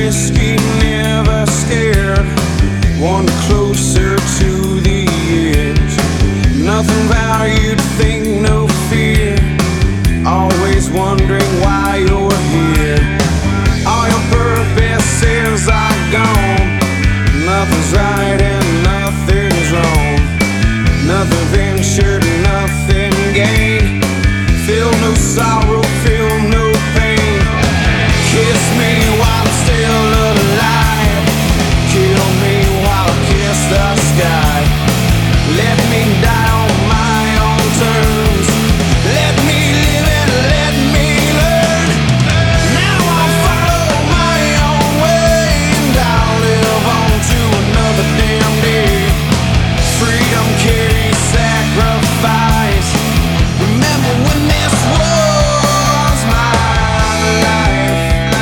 risky, never scared. One closer to the edge. Nothing valued, think no fear. Always wondering why you're here. All your purposes are gone. Nothing's right and nothing's wrong. Nothing ventured, nothing gained. Feel no sorrow, feel no pain. Kiss me while I'm still alive. Kill me while I kiss the sky. Let me die on my own terms. Let me live and let me learn. Now I'll follow my own way, and I'll live on to another damn day. Freedom carries sacrifice. Remember when this was my life.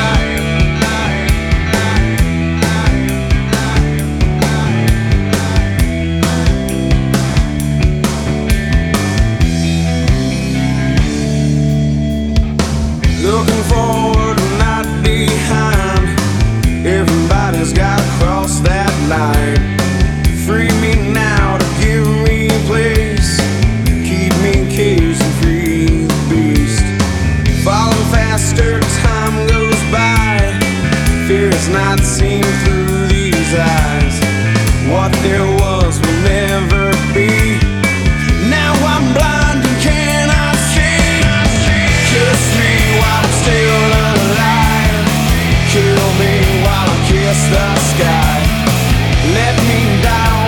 Looking forward, not behind. Everybody's gotta cross that line. Free me now to give me place. Keep me caged and free the beast. Falling faster, time goes by. Fear is not seen through these eyes. What there was will never be. Now I'm blind and cannot see. Kiss me while I'm still alive. Kill me while I kiss the sky. Let me die